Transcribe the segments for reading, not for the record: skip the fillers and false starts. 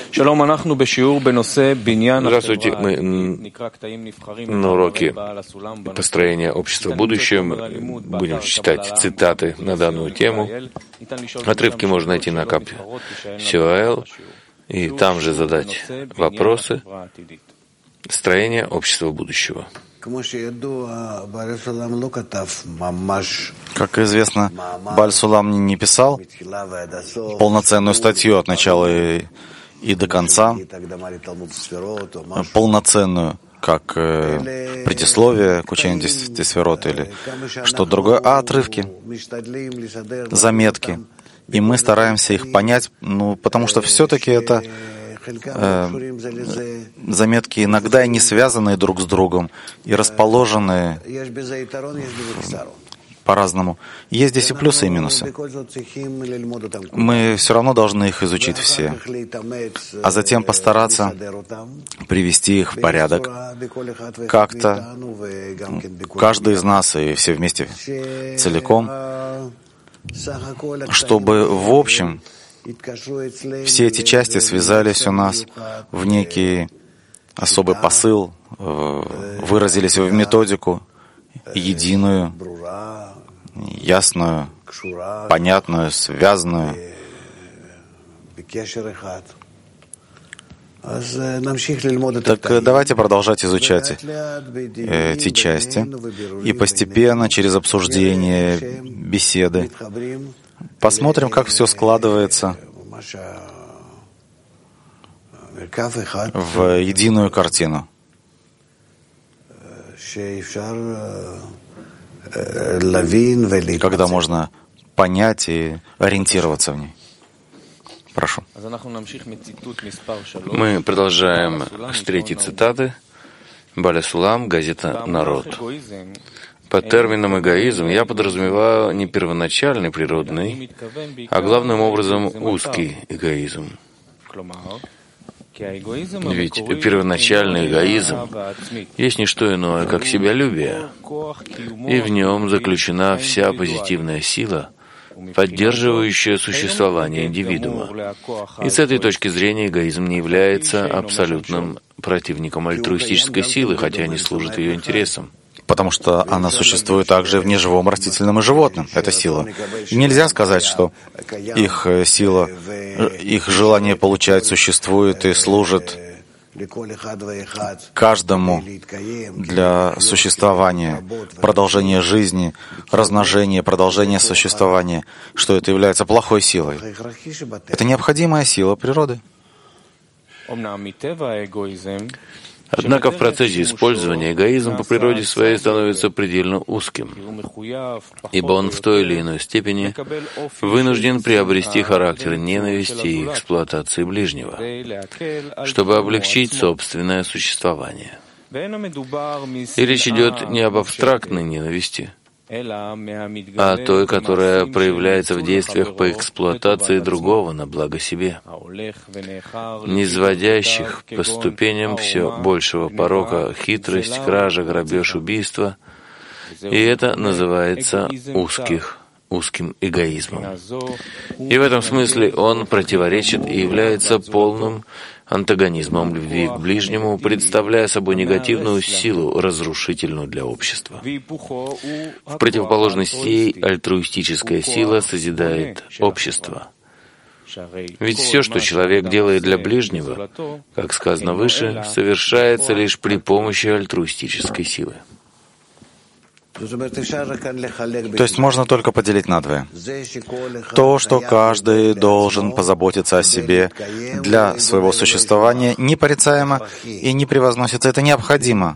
Здравствуйте, мы на уроке построения общества в будущем. Будем читать цитаты на данную тему. Отрывки можно найти на Кап Сюаэл, и там же задать вопросы. Строение общества будущего. Как известно, Бааль Сулам не писал полноценную статью от начала и до конца, полноценную, как предисловие к учению 10 сферот или что-то другое, а отрывки, заметки. И мы стараемся их понять, потому что все-таки это заметки иногда и не связанные друг с другом, и расположенные по-разному. Есть здесь и плюсы, и минусы. Мы все равно должны их изучить все, а затем постараться привести их в порядок как-то, каждый из нас и все вместе целиком, чтобы в общем все эти части связались у нас в некий особый посыл, выразились в методику единую, ясную, понятную, связанную. Так давайте продолжать изучать эти части и постепенно, через обсуждение, беседы, посмотрим, как все складывается в единую картину, когда можно понять и ориентироваться в ней. Прошу. Мы продолжаем с третьей цитаты. Бааля Сулам, газета «Народ». Под термином «эгоизм» я подразумеваю не первоначальный природный, а главным образом узкий эгоизм. Ведь первоначальный эгоизм есть не что иное, как себялюбие, и в нем заключена вся позитивная сила, поддерживающая существование индивидуума. И с этой точки зрения эгоизм не является абсолютным противником альтруистической силы, хотя не служит ее интересам. Потому что она существует также в неживом, растительном и животном, эта сила. И нельзя сказать, что их сила, их желание получать существует и служит каждому для существования, продолжения жизни, размножения, продолжения существования, что это является плохой силой. Это необходимая сила природы. Однако в процессе использования эгоизм по природе своей становится предельно узким, ибо он в той или иной степени вынужден приобрести характер ненависти и эксплуатации ближнего, чтобы облегчить собственное существование. И речь идет не об абстрактной ненависти, а той, которая проявляется в действиях по эксплуатации другого на благо себе, низводящих по ступеням все большего порока хитрость, кража, грабеж, убийство, и это называется узким эгоизмом. И в этом смысле он противоречит и является полным антагонизмом любви к ближнему, представляя собой негативную силу, разрушительную для общества. В противоположность ей альтруистическая сила созидает общество. Ведь все, что человек делает для ближнего, как сказано выше, совершается лишь при помощи альтруистической силы. То есть можно только поделить надвое. То, что каждый должен позаботиться о себе для своего существования, непорицаемо и не превозносится. Это необходимо.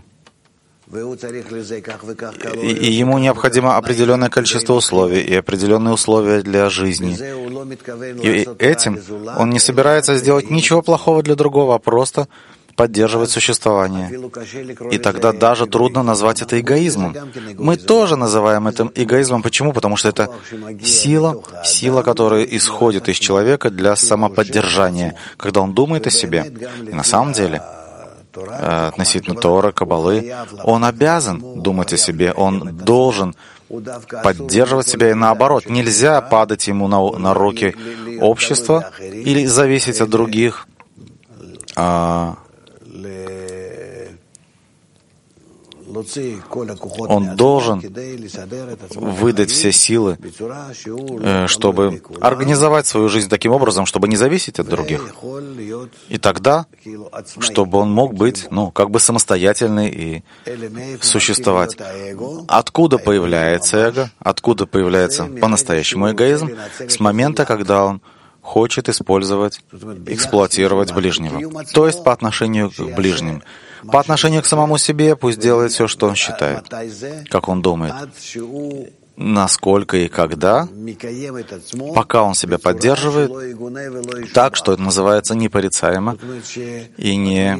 И ему необходимо определенное количество условий и определенные условия для жизни. И этим он не собирается сделать ничего плохого для другого, а просто поддерживать существование. И тогда даже трудно назвать это эгоизмом. Мы тоже называем это эгоизмом. Почему? Потому что это сила, которая исходит из человека для самоподдержания, когда он думает о себе. И на самом деле, относительно Торы, Каббалы, он обязан думать о себе, он должен поддерживать себя и наоборот. Нельзя падать ему на руки общества или зависеть от других, он должен выдать все силы, чтобы организовать свою жизнь таким образом, чтобы не зависеть от других. И тогда, чтобы он мог быть, как бы самостоятельный и существовать. Откуда появляется эго? Откуда появляется по-настоящему эгоизм? С момента, когда он хочет эксплуатировать ближнего. То есть по отношению к ближним. По отношению к самому себе пусть делает все, что он считает, как он думает. Насколько и когда, пока он себя поддерживает, так, что это называется непорицаемо и не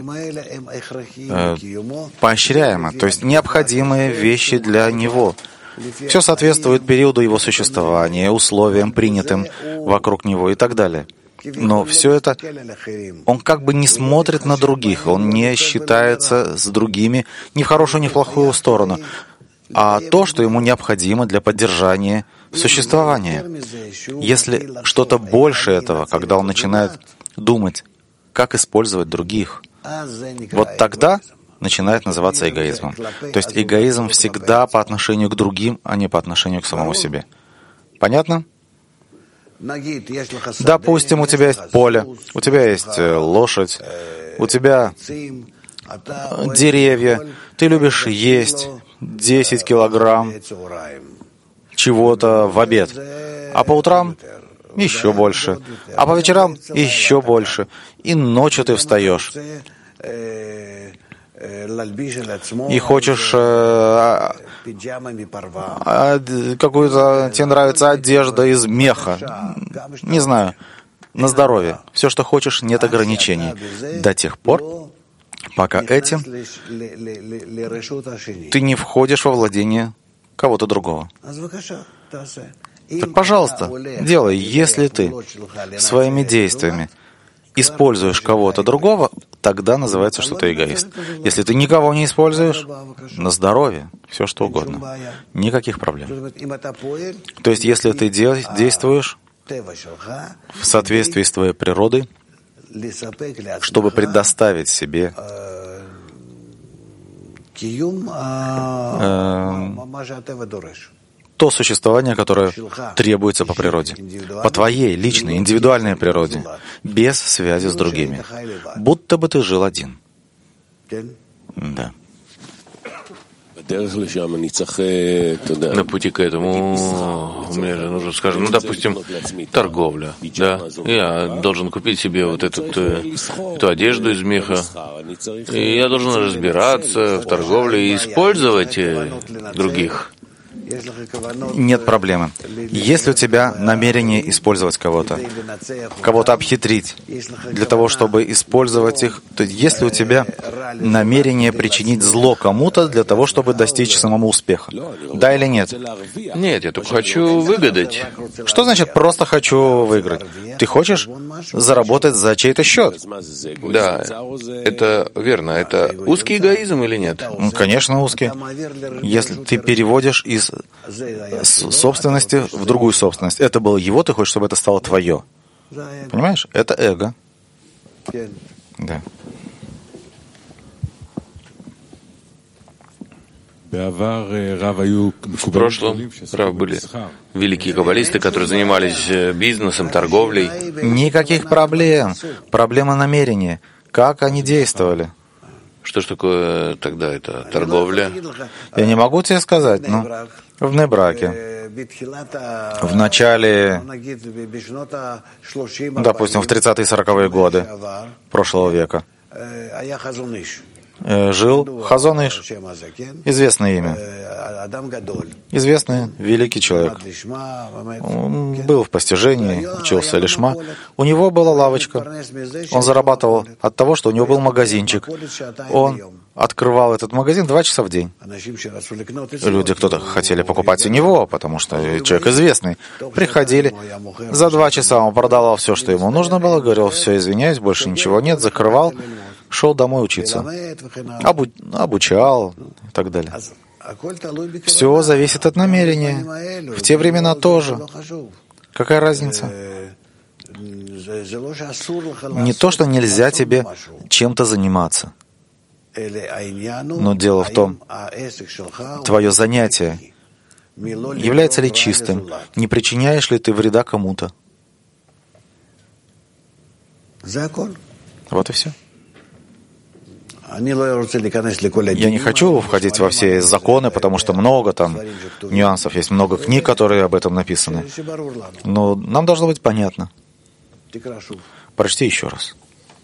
поощряемо, то есть необходимые вещи для него. Все соответствует периоду его существования, условиям, принятым вокруг него и так далее. Но все это, он как бы не смотрит на других, он не считается с другими ни в хорошую, ни в плохую сторону, а то, что ему необходимо для поддержания существования. Если что-то больше этого, когда он начинает думать, как использовать других, вот тогда начинает называться эгоизмом. То есть эгоизм всегда по отношению к другим, а не по отношению к самому себе. Понятно? Допустим, у тебя есть поле, у тебя есть лошадь, у тебя деревья, ты любишь есть 10 килограмм чего-то в обед, а по утрам еще больше, а по вечерам еще больше, и ночью ты встаешь и хочешь какую-то, тебе нравится одежда из меха, не знаю, на здоровье. Все, что хочешь, нет ограничений. До тех пор, пока этим ты не входишь во владение кого-то другого. Так, пожалуйста, делай. Если ты своими действиями используешь кого-то другого, тогда называется, что ты эгоист. Если ты никого не используешь, на здоровье, все что угодно. Никаких проблем. То есть, если ты действуешь в соответствии с твоей природой, чтобы предоставить себе то существование, которое требуется по природе, по твоей личной, индивидуальной природе, без связи с другими. Будто бы ты жил один. Да. На пути к этому мне же нужно, скажем, допустим, торговля. Да? Я должен купить себе вот эту одежду из меха. И я должен разбираться в торговле и использовать других. Нет проблемы. Если у тебя намерение использовать кого-то обхитрить, для того, чтобы использовать их, то если у тебя намерение причинить зло кому-то для того, чтобы достичь самому успеха, да или нет? Нет, я только хочу выгадать. Что значит «просто хочу выиграть»? Ты хочешь заработать за чей-то счет? Да, это верно. Это узкий эгоизм или нет? Конечно, узкий. Если ты переводишь из собственности в другую собственность. Это было его, ты хочешь, чтобы это стало твое. Понимаешь? Это эго. Да. В прошлом, были великие каббалисты, которые занимались бизнесом, торговлей. Никаких проблем. Проблема намерения. Как они действовали? Что ж такое тогда это торговля? Я не могу тебе сказать, но в Небраке в начале, допустим, в 30-е и 40-е годы прошлого века жил Хазон Иш, известное имя, известный великий человек. Он был в постижении, учился лишма. У него была лавочка. Он зарабатывал от того, что у него был магазинчик. Он открывал этот магазин 2 часа в день. Люди, кто-то хотели покупать у него, потому что человек известный. Приходили. За 2 часа он продавал все, что ему нужно было, говорил: все, извиняюсь, больше ничего нет, закрывал, шел домой учиться. Обучал и так далее. Все зависит от намерения. В те времена тоже. Какая разница? Не то, что нельзя тебе чем-то заниматься. Но дело в том, твое занятие является ли чистым, не причиняешь ли ты вреда кому-то. Вот и все. Я не хочу входить во все законы, потому что много там нюансов, есть много книг, которые об этом написаны. Но нам должно быть понятно. Прочти еще раз.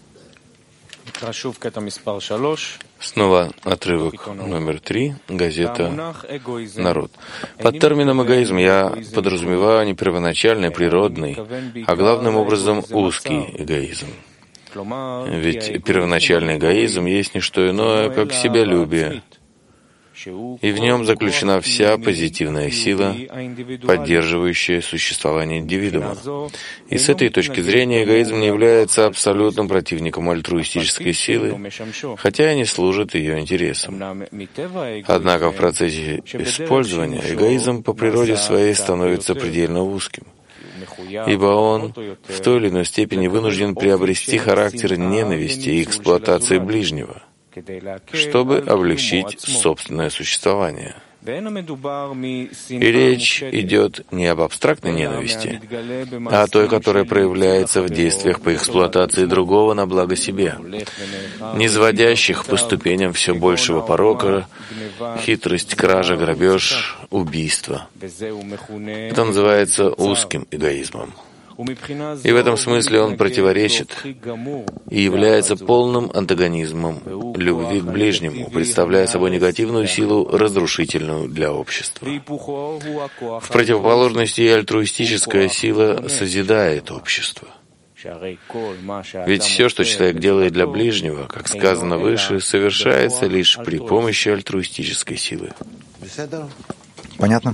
Снова отрывок номер 3, газета «Народ». Под термином эгоизм я подразумеваю не первоначальный, природный, а главным образом узкий эгоизм. Ведь первоначальный эгоизм есть не что иное, как себялюбие, и в нем заключена вся позитивная сила, поддерживающая существование индивидуума. И с этой точки зрения эгоизм не является абсолютным противником альтруистической силы, хотя и не служит ее интересам. Однако в процессе использования эгоизм по природе своей становится предельно узким, ибо он в той или иной степени вынужден приобрести характер ненависти и эксплуатации ближнего, чтобы облегчить собственное существование. И речь идет не об абстрактной ненависти, а о той, которая проявляется в действиях по эксплуатации другого на благо себе, низводящих по ступеням все большего порока, хитрость, кража, грабеж, убийство. Это называется узким эгоизмом. И в этом смысле он противоречит и является полным антагонизмом любви к ближнему, представляя собой негативную силу, разрушительную для общества. В противоположности альтруистическая сила созидает общество. Ведь все, что человек делает для ближнего, как сказано выше, совершается лишь при помощи альтруистической силы. Понятно?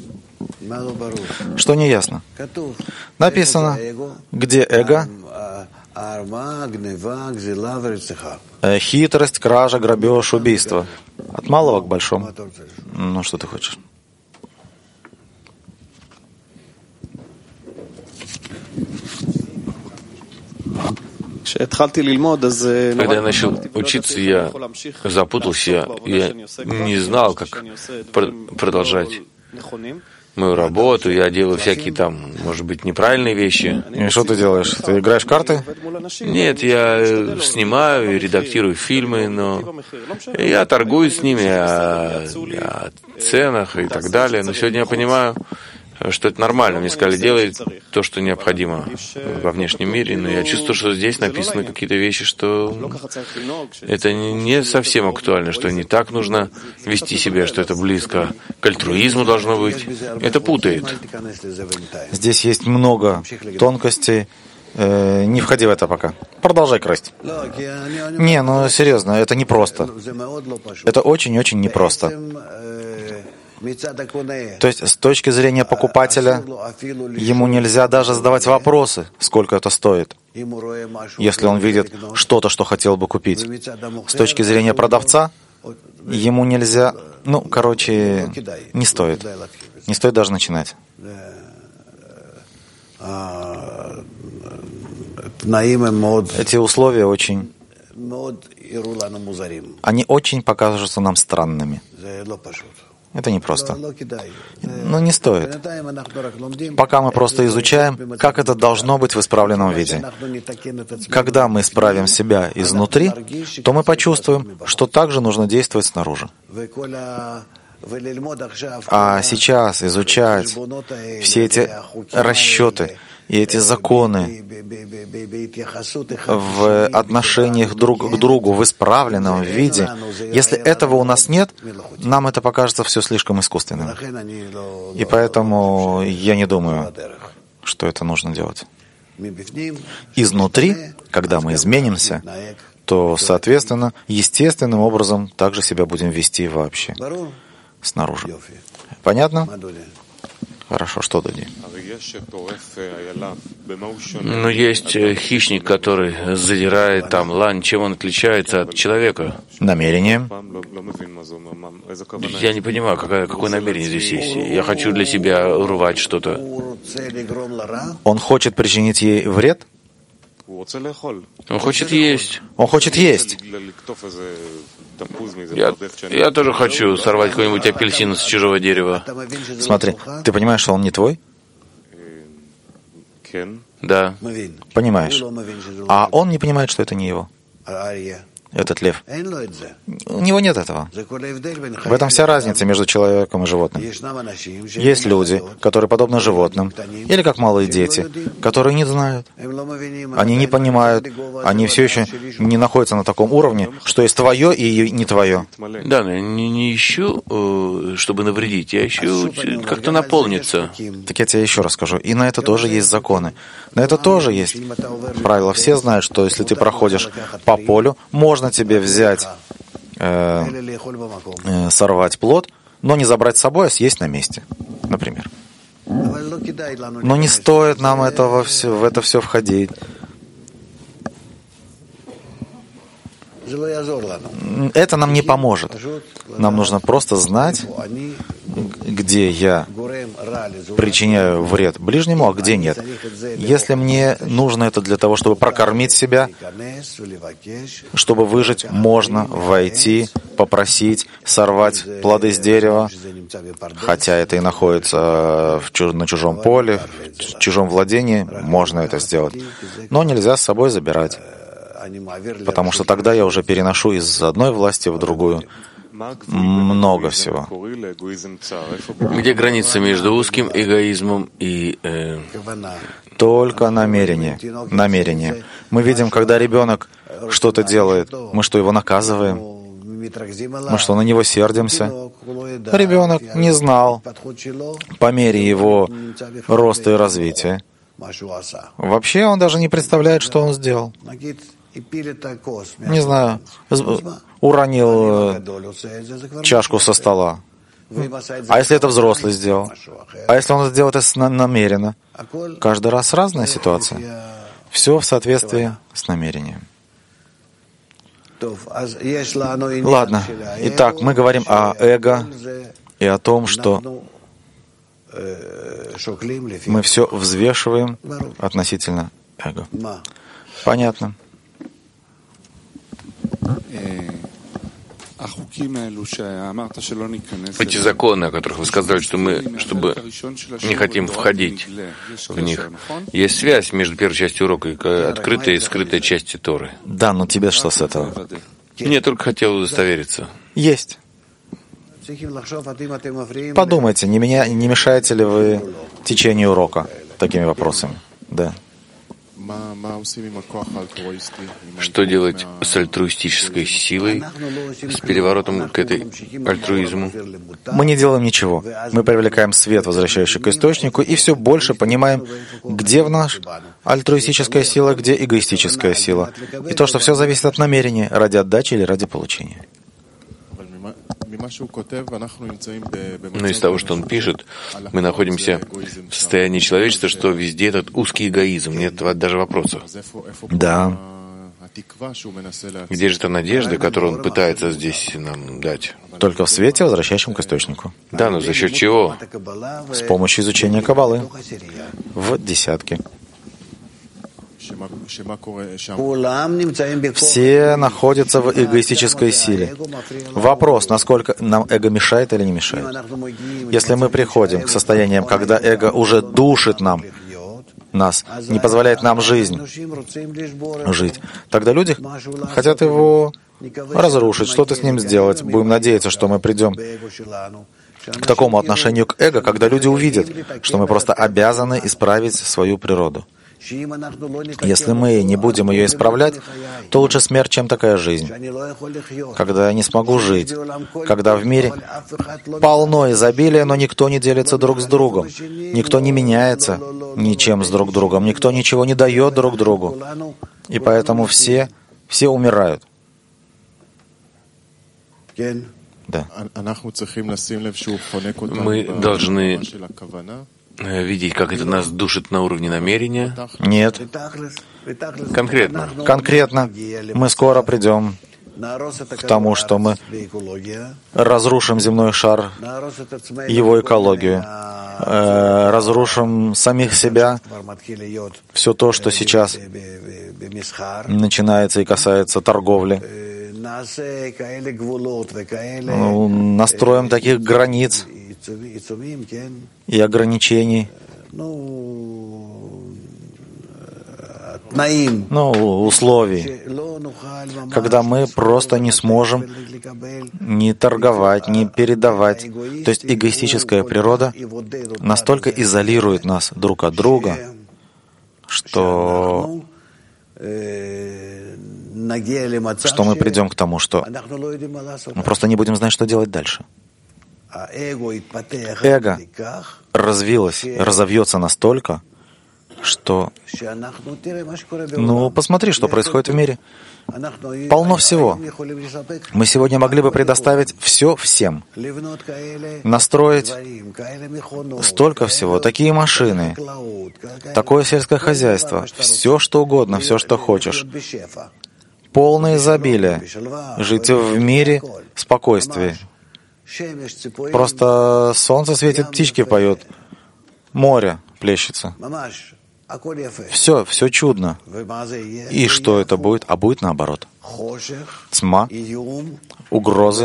Что не ясно? Написано, где эго, хитрость, кража, грабеж, убийство. От малого к большому. Ну, что ты хочешь? Когда я начал учиться, я запутался, я не знал, как продолжать мою работу, я делаю всякие там, может быть, неправильные вещи. И что ты делаешь? Ты играешь в карты? Нет, я снимаю и редактирую фильмы, но я торгую с ними о ценах и так далее. Но сегодня я понимаю, что это нормально. Мне сказали, делай то, что необходимо во внешнем мире, но я чувствую, что здесь написаны какие-то вещи, что это не совсем актуально, что не так нужно вести себя, что это близко к альтруизму должно быть. Это путает. Здесь есть много тонкостей. Не входи в это пока. Продолжай красть. Не, ну серьезно, это непросто. Это очень-очень непросто. То есть, с точки зрения покупателя, ему нельзя даже задавать вопросы, сколько это стоит, если он видит что-то, что хотел бы купить. С точки зрения продавца, ему нельзя... не стоит. Не стоит даже начинать. Эти условия они очень покажутся нам странными. Это непросто. Но не стоит. Пока мы просто изучаем, как это должно быть в исправленном виде. Когда мы исправим себя изнутри, то мы почувствуем, что также нужно действовать снаружи. А сейчас изучать все эти расчеты и эти законы в отношениях друг к другу в исправленном виде, если этого у нас нет, нам это покажется все слишком искусственным. И поэтому я не думаю, что это нужно делать. Изнутри, когда мы изменимся, то, соответственно, естественным образом также себя будем вести вообще снаружи. Понятно? Хорошо, что Дади? Но есть хищник, который задирает там лань. Чем он отличается от человека? Намерением. Я не понимаю, какое намерение здесь есть. Я хочу для себя урвать что-то. Он хочет причинить ей вред? Он хочет есть. Он хочет есть. Я тоже хочу сорвать какой-нибудь апельсин с чужого дерева. Смотри, ты понимаешь, что он не твой? Да. Понимаешь. А он не понимает, что это не его. Этот лев. У него нет этого. В этом вся разница между человеком и животным. Есть люди, которые подобны животным, или как малые дети, которые не знают. Они не понимают, они все еще не находятся на таком уровне, что есть твое и не твое. Да, но я не ищу, чтобы навредить, я ищу как-то наполниться. Так я тебе еще раз скажу. И на это тоже есть законы. На это тоже есть правила. Все знают, что если ты проходишь по полю, можно тебе взять, сорвать плод, но не забрать с собой, а съесть на месте, например. Но не стоит нам в это все входить. Это нам не поможет. Нам нужно просто знать, где я причиняю вред ближнему, а где нет. Если мне нужно это для того, чтобы прокормить себя, чтобы выжить, можно войти, попросить, сорвать плоды с дерева, хотя это и находится на чужом поле, в чужом владении, можно это сделать. Но нельзя с собой забирать. Потому что тогда я уже переношу из одной власти в другую много всего. Где граница между узким эгоизмом и... Только намерение. Намерение. Мы видим, когда ребенок что-то делает, мы что, его наказываем? Мы что, на него сердимся? Ребенок не знал по мере его роста и развития. Вообще он даже не представляет, что он сделал. Не знаю, уронил чашку со стола. А если это взрослый сделал? А если он сделал это намеренно? Каждый раз разная ситуация. Все в соответствии с намерением. Ладно. Итак, мы говорим о эго и о том, что мы все взвешиваем относительно эго. Понятно. Эти законы, о которых вы сказали, что мы не хотим входить в них, есть связь между первой частью урока и открытой и скрытой частью Торы. Да, но тебе что с этого? Мне только хотел удостовериться. Есть. Подумайте, не мешаете ли вы течению урока такими вопросами? Да. Что делать с альтруистической силой, с переворотом к этой альтруизму? Мы не делаем ничего. Мы привлекаем свет, возвращающий к источнику, и все больше понимаем, где в нас альтруистическая сила, где эгоистическая сила. И то, что все зависит от намерения, ради отдачи или ради получения. Но из того, что он пишет, мы находимся в состоянии человечества, что везде этот узкий эгоизм, нет даже вопросов. Да. Где же та надежда, которую он пытается здесь нам дать? Только в свете, возвращающем к источнику. Да, но за счет чего? С помощью изучения Каббалы. В десятке. Все находятся в эгоистической силе. Вопрос, насколько нам эго мешает или не мешает. Если мы приходим к состояниям, когда эго уже душит нас, не позволяет нам жить, тогда люди хотят его разрушить, что-то с ним сделать. Будем надеяться, что мы придем к такому отношению к эго, когда люди увидят, что мы просто обязаны исправить свою природу. Если мы не будем ее исправлять, то лучше смерть, чем такая жизнь. Когда я не смогу жить, когда в мире полно изобилия, но никто не делится друг с другом, никто не меняется ничем с друг другом, никто ничего не дает друг другу, и поэтому все умирают. Да. Мы должны видеть, как это нас душит на уровне намерения? Нет. Конкретно. Конкретно. Мы скоро придем к тому, что мы разрушим земной шар, его экологию, разрушим самих себя, все то, что сейчас начинается и касается торговли. Настроим таких границ и ограничений, условий, когда мы просто не сможем ни торговать, ни передавать. То есть эгоистическая природа настолько изолирует нас друг от друга, что мы придем к тому, что мы просто не будем знать, что делать дальше. Эго разовьется настолько, что... посмотри, что происходит в мире. Полно всего. Мы сегодня могли бы предоставить все всем. Настроить столько всего, такие машины, такое сельское хозяйство, все, что угодно, все, что хочешь. Полное изобилие. Жить в мире, спокойствии. Просто солнце светит, птички поют, море плещется. Все чудно. И что это будет? А будет наоборот. Тьма, угрозы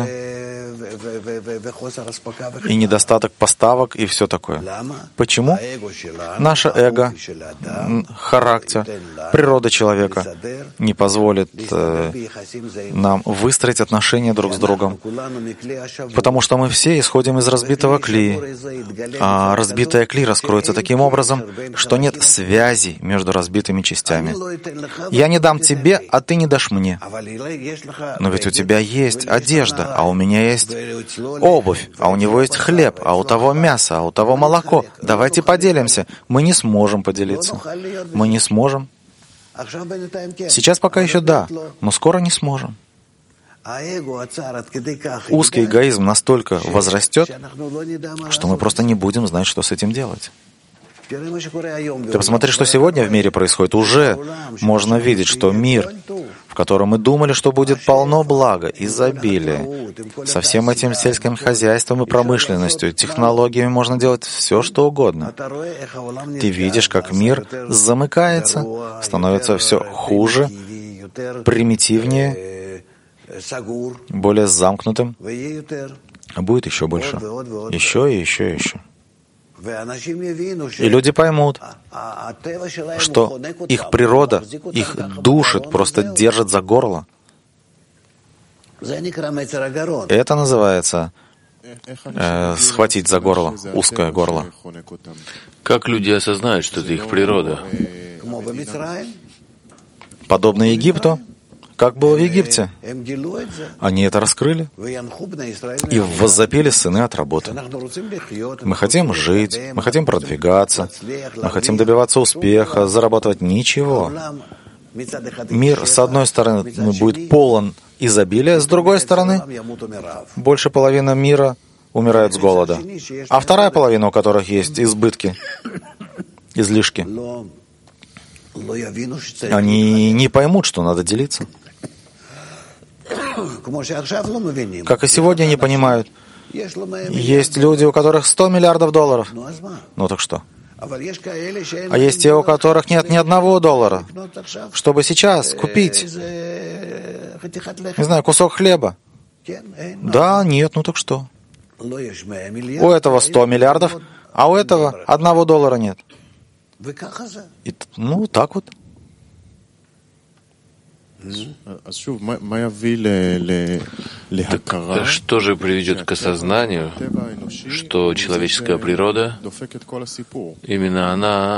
и недостаток поставок и все такое. Почему? Наше эго, характер, природа человека не позволит нам выстроить отношения друг с другом, потому что мы все исходим из разбитого кли, а разбитая кли раскроется таким образом, что нет связи между разбитыми частями. Я не дам тебе, а ты не дашь мне. Но ведь у тебя есть одежда, а у меня есть обувь, а у него есть хлеб, а у того мясо, а у того молоко. Давайте поделимся. Мы не сможем поделиться. Мы не сможем. Сейчас пока еще да, но скоро не сможем. Узкий эгоизм настолько возрастет, что мы просто не будем знать, что с этим делать. Ты посмотри, что сегодня в мире происходит. Уже можно видеть, что мир, в котором мы думали, что будет полно блага, изобилия, со всем этим сельским хозяйством и промышленностью, технологиями можно делать все, что угодно. Ты видишь, как мир замыкается, становится все хуже, примитивнее, более замкнутым, а будет еще больше. Еще и еще и еще. И люди поймут, что их природа их душит, просто держит за горло. Это называется схватить за горло, узкое горло. Как люди осознают, что это их природа? Подобно Египту, как было в Египте. Они это раскрыли и воззапели сыны от работы. Мы хотим жить, мы хотим продвигаться, мы хотим добиваться успеха, зарабатывать ничего. Мир, с одной стороны, будет полон изобилия, с другой стороны, больше половины мира умирает с голода, а вторая половина, у которых есть избытки, излишки, они не поймут, что надо делиться. Как и сегодня не понимают. Есть люди, у которых 100 миллиардов долларов. Ну так что? А есть те, у которых нет ни одного доллара, чтобы сейчас купить, не знаю, кусок хлеба. Да, нет, ну так что? У этого 100 миллиардов, а у этого $1 нет. И, так вот. Так что же приведет к осознанию, что человеческая природа, именно она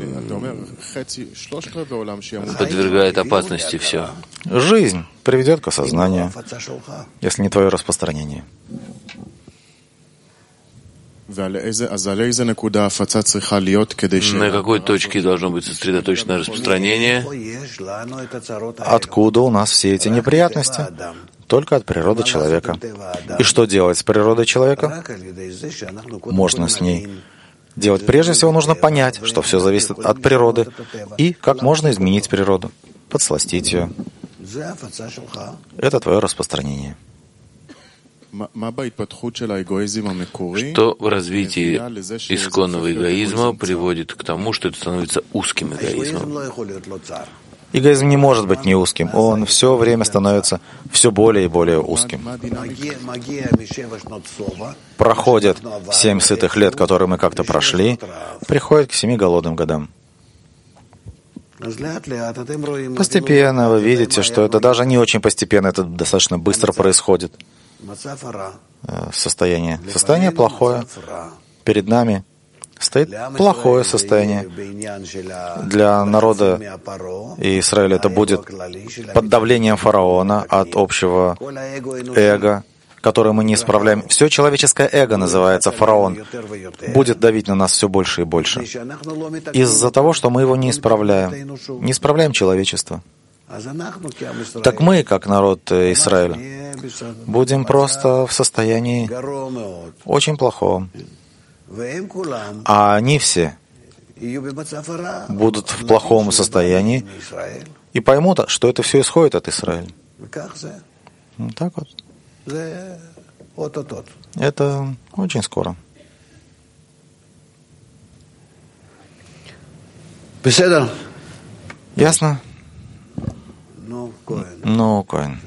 подвергает опасности все? Жизнь приведет к осознанию, если не твое распространение. На какой точке должно быть сосредоточено распространение? Откуда у нас все эти неприятности? Только от природы человека. И что делать с природой человека? Можно с ней делать. Прежде всего нужно понять, что все зависит от природы, и как можно изменить природу, подсластить ее. Это твое распространение. Что в развитии исконного эгоизма приводит к тому, что это становится узким эгоизмом? Эгоизм не может быть не узким. Он все время становится все более и более узким. Проходят 7 сытых лет, которые мы как-то прошли, приходит к 7 голодным годам. Постепенно вы видите, что это даже не очень постепенно, это достаточно быстро происходит. Состояние плохое. Перед нами стоит плохое состояние. Для народа Израиля это будет под давлением фараона от общего эго, которое мы не исправляем. Все человеческое эго называется фараон. Будет давить на нас все больше и больше. Из-за того, что мы его не исправляем. Не исправляем человечество. Так мы, как народ Израиля, будем просто в состоянии очень плохом. А они все будут в плохом состоянии и поймут, что это все исходит от Израиля. Вот так вот. Это очень скоро. Ясно? Ну, Коэн.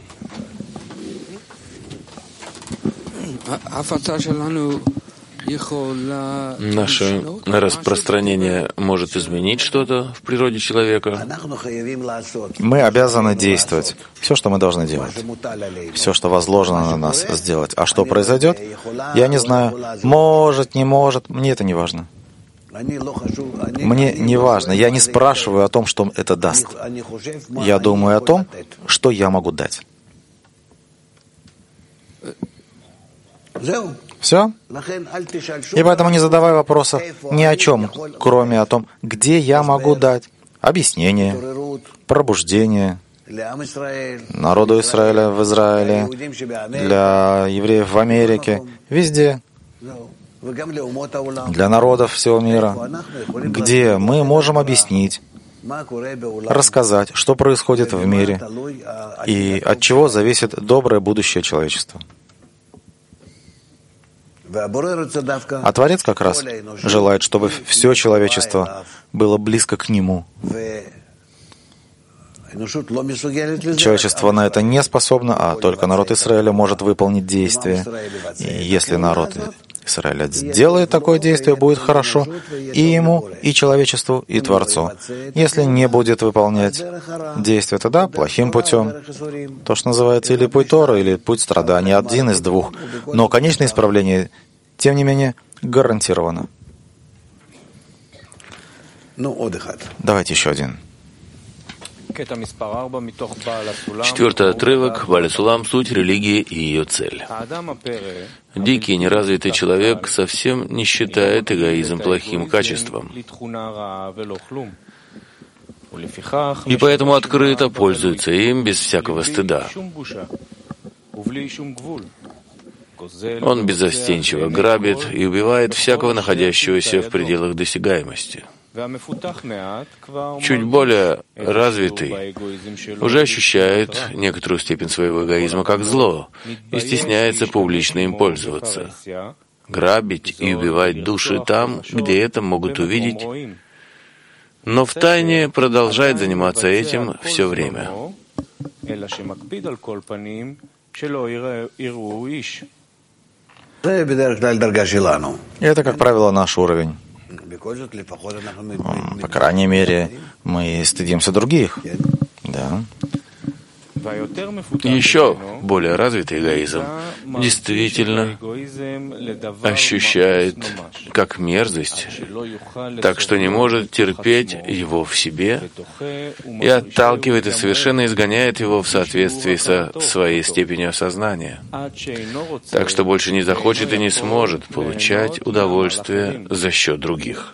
Наше распространение может изменить что-то в природе человека. Мы обязаны действовать. Все, что мы должны делать. Все, что возложено на нас сделать. А что произойдет? Я не знаю. Может, не может. Мне это не важно. Мне не важно. Я не спрашиваю о том, что это даст. Я думаю о том, что я могу дать. Все? И поэтому не задавай вопросов ни о чем, кроме о том, где я могу дать объяснение, пробуждение народу Израиля в Израиле, для евреев в Америке, везде, для народов всего мира, где мы можем объяснить, рассказать, что происходит в мире и от чего зависит доброе будущее человечества. А Творец как раз желает, чтобы все человечество было близко к Нему. Человечество на это не способно, а только народ Израиля может выполнить действие. И если народ Израиля сделает такое действие, будет хорошо и ему, и человечеству, и Творцу. Если не будет выполнять действие, тогда плохим путем. То, что называется или путь Тора, или путь страданий, один из двух. Но конечное исправление, тем не менее, гарантировано. Давайте еще один. 4-й отрывок, Бааль Сулам, суть религии и ее цель. Дикий, неразвитый человек совсем не считает эгоизм плохим качеством. И поэтому открыто пользуется им без всякого стыда. Он беззастенчиво грабит и убивает всякого находящегося в пределах досягаемости. Чуть более развитый уже ощущает некоторую степень своего эгоизма как зло и стесняется публично им пользоваться, грабить и убивать души там, где это могут увидеть, но втайне продолжает заниматься этим все время. Это, как правило, наш уровень. По крайней мере, мы стыдимся других. Да. Еще более развитый эгоизм действительно ощущает как мерзость, так что не может терпеть его в себе и отталкивает и совершенно изгоняет его в соответствии со своей степенью осознания, так что больше не захочет и не сможет получать удовольствие за счет других.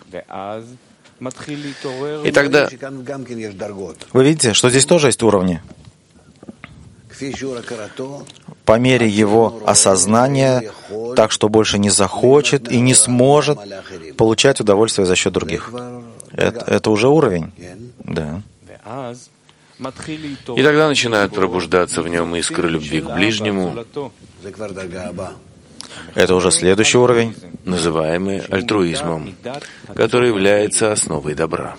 И тогда вы видите, что здесь тоже есть уровни. По мере его осознания, так что больше не захочет и не сможет получать удовольствие за счет других. Это уже уровень. Да. И тогда начинают пробуждаться в нем искры любви к ближнему. Это уже следующий уровень, называемый альтруизмом, который является основой добра.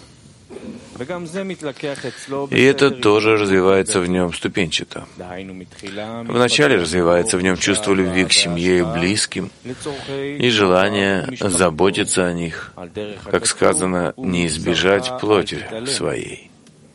И это тоже развивается в нем ступенчато. Вначале развивается в нем чувство любви к семье и близким и желание заботиться о них, как сказано, не избежать плоти своей.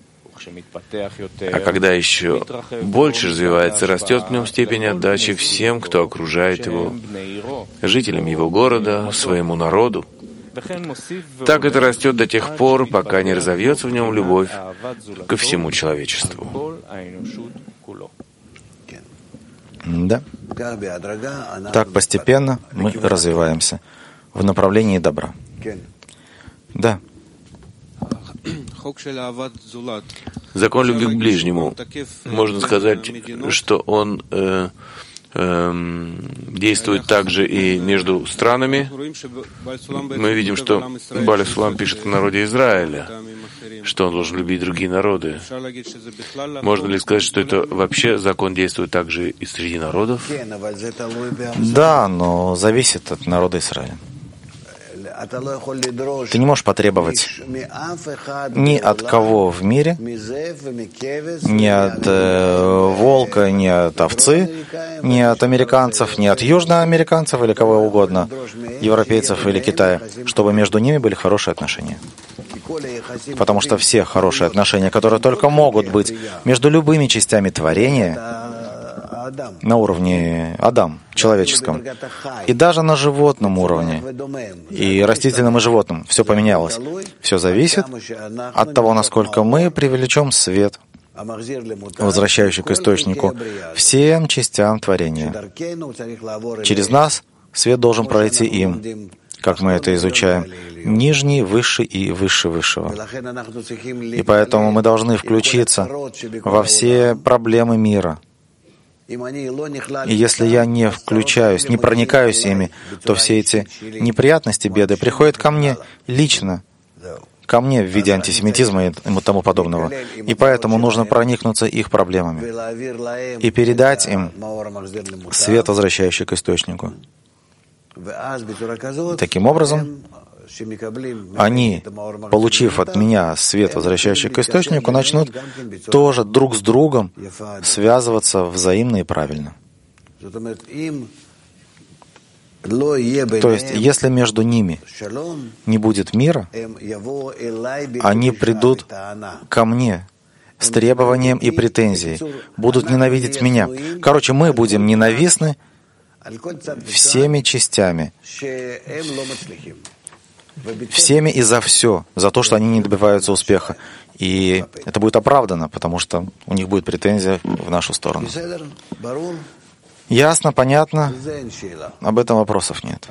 А когда еще больше развивается, растет в нем степень отдачи всем, кто окружает его, жителям его города, своему народу. Так это растет до тех пор, пока не разовьется в нем любовь ко всему человечеству. Да. Так постепенно мы развиваемся в направлении добра. Да. Закон любви к ближнему, можно сказать, что он действует также и между странами. Мы видим, что Баль Сулам пишет о народе Израиля, что он должен любить другие народы. Можно ли сказать, что это вообще закон действует также и среди народов? Да, но зависит от народа Израиля. Ты не можешь потребовать ни от кого в мире, ни от волка, ни от овцы, ни от американцев, ни от южноамериканцев или кого угодно, европейцев или Китая, чтобы между ними были хорошие отношения. Потому что все хорошие отношения, которые только могут быть между любыми частями творения, на уровне Адам, человеческом, и даже на животном уровне, и растительном, и животном, все поменялось. Все зависит от того, насколько мы привлечем свет, возвращающий к источнику, всем частям творения. Через нас свет должен пройти им, как мы это изучаем, нижний, высший и выше высшего. И поэтому мы должны включиться во все проблемы мира. И если я не включаюсь, не проникаюсь ими, то все эти неприятности, беды приходят ко мне лично, ко мне в виде антисемитизма и тому подобного. И поэтому нужно проникнуться их проблемами и передать им свет, возвращающий к источнику. Таким образом, они, получив от меня свет, возвращающий к источнику, начнут тоже друг с другом связываться взаимно и правильно. То есть, если между ними не будет мира, они придут ко мне с требованием и претензией, будут ненавидеть меня. Короче, мы будем ненавистны всеми частями, всеми и за все, за то, что они не добиваются успеха. И это будет оправдано, потому что у них будет претензия в нашу сторону. Ясно, понятно? Об этом вопросов нет.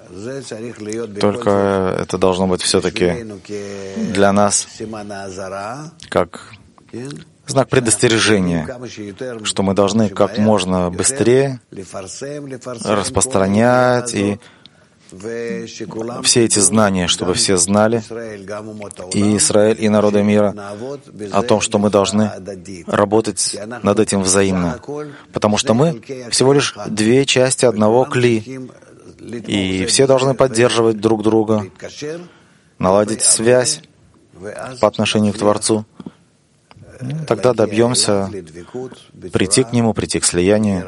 Только это должно быть все-таки для нас как знак предостережения, что мы должны как можно быстрее распространять и все эти знания, чтобы все знали, и Израиль, и народы мира, о том, что мы должны работать над этим взаимно. Потому что мы всего лишь две части одного кли, и все должны поддерживать друг друга, наладить связь по отношению к Творцу. Тогда добьемся прийти к Нему, прийти к слиянию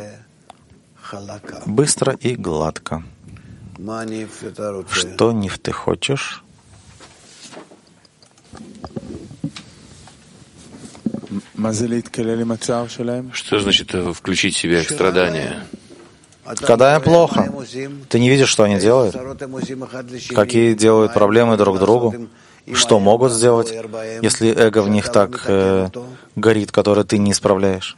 быстро и гладко. Что, Ниф, ты хочешь? Что значит включить себя в страдания? Когда им плохо, ты не видишь, что они делают? Какие делают проблемы друг другу? Что могут сделать, если эго в них так горит, которое ты не исправляешь?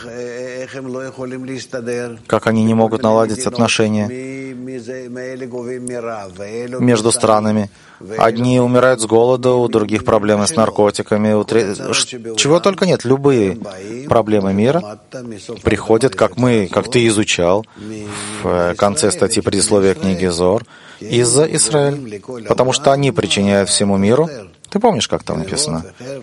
Как они не могут наладить отношения между странами? Одни умирают с голода, у других проблемы с наркотиками, чего только нет. Любые проблемы мира приходят, как ты изучал в конце статьи предисловия книги Зоар, из-за Израиля, потому что они причиняют всему миру. Ты Ты помнишь, как там написано?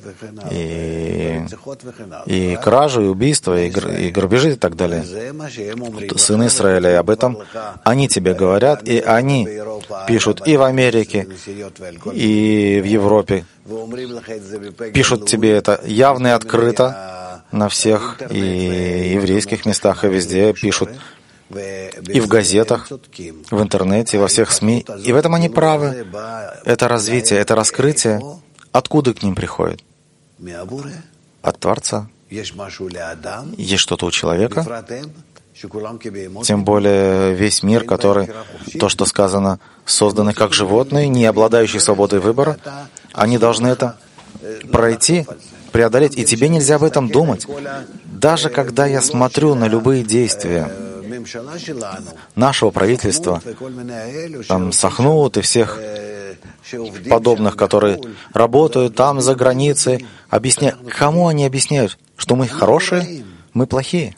И кражи, и убийства, и грабежи и так далее. Сыны Израиля, и об этом они тебе говорят, и они пишут и в Америке, и в Европе. Пишут тебе это явно и открыто на всех и еврейских местах, и везде пишут. И в газетах, в интернете, и во всех СМИ. И в этом они правы. Это развитие, это раскрытие. Откуда к ним приходит? От Творца. Есть что-то у человека, тем более весь мир, который, то, что сказано, созданы как животные, не обладающие свободой выбора, они должны это пройти, преодолеть, и тебе нельзя об этом думать. Даже когда я смотрю на любые действия нашего правительства, там Сахнут и всех подобных, которые работают там за границей, объясняют, кому они объясняют, что мы хорошие, мы плохие.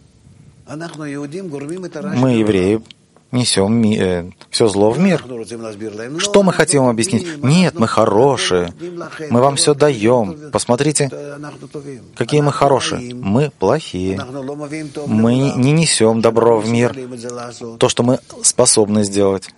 Мы, евреи, несем все зло в мир. Что мы хотим им объяснить? Нет, мы хорошие. Мы вам все даем. Посмотрите, какие мы хорошие. Мы плохие. Мы не несем добро в мир. То, что мы способны сделать.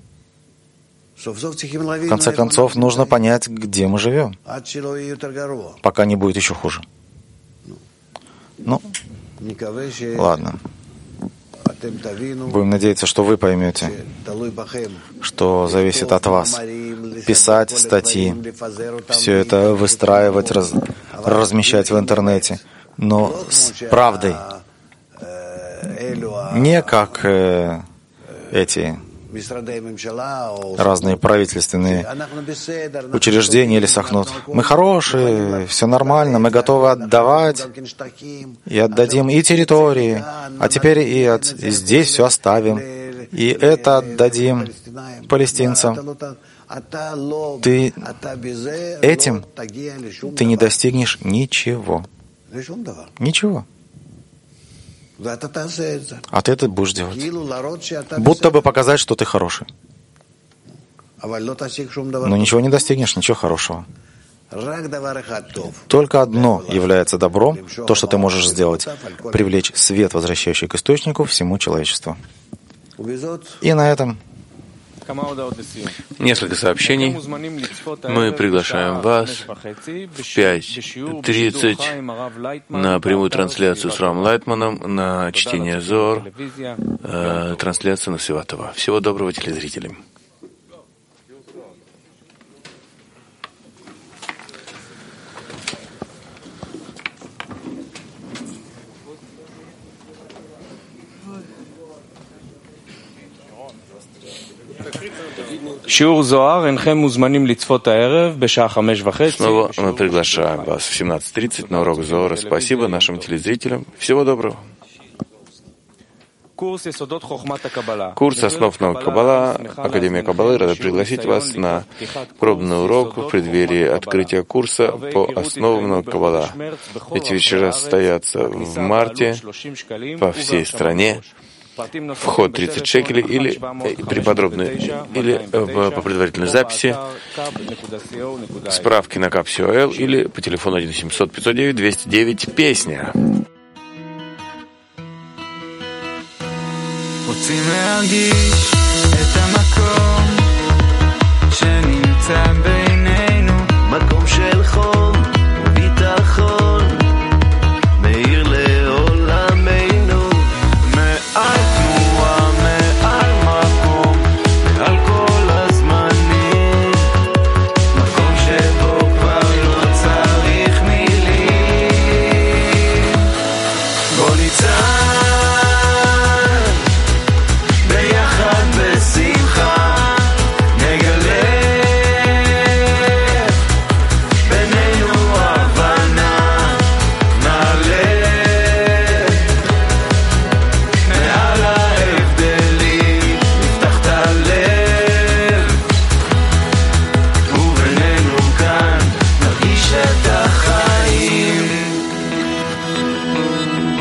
В конце концов, нужно понять, где мы живем, пока не будет еще хуже. Ну, ладно. Будем надеяться, что вы поймете, что зависит от вас. Писать статьи, все это выстраивать, размещать в интернете, но с правдой. Не как эти разные правительственные учреждения или Сахнут. Мы хорошие, все нормально, мы готовы отдавать, и отдадим и территории, а теперь и здесь все оставим, и это отдадим палестинцам. Ты этим ты не достигнешь ничего. Ничего. А ты это будешь делать. Будто бы показать, что ты хороший. Но ничего не достигнешь, ничего хорошего. Только одно является добром, то, что ты можешь сделать, привлечь свет, возвращающий к источнику, всему человечеству. И на этом несколько сообщений. Мы приглашаем вас в 5:30 на прямую трансляцию с Равом Лайтманом, на чтение Зор, трансляцию на Святого. Всего доброго телезрителям. Снова мы приглашаем вас в 17:30 на урок Зоора. Спасибо нашим телезрителям. Всего доброго. Курс «Основ наук Каббала», Академия Каббалы рада пригласить вас на пробный урок в преддверии открытия курса по основам наук Каббала. Эти вечера состоятся в марте по всей стране. Вход 30 шекелей или по предварительной записи, справки на Кап.Сиоэл или по телефону 1-800-509-209 «Песня».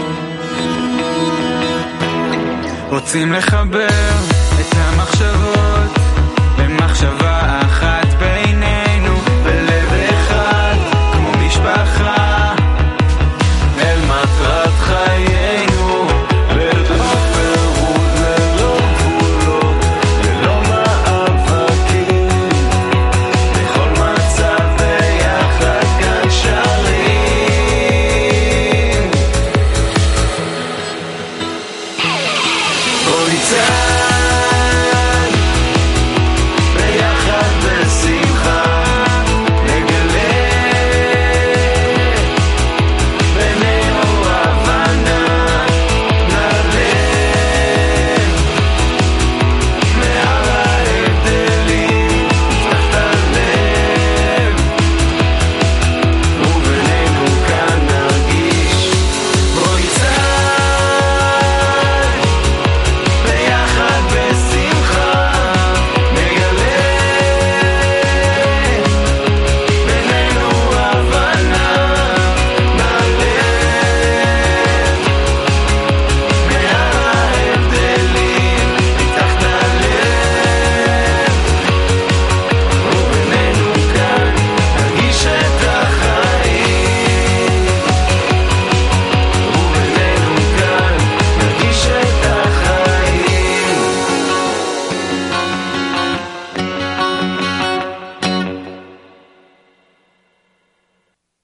רוצים לחבר את המחשבות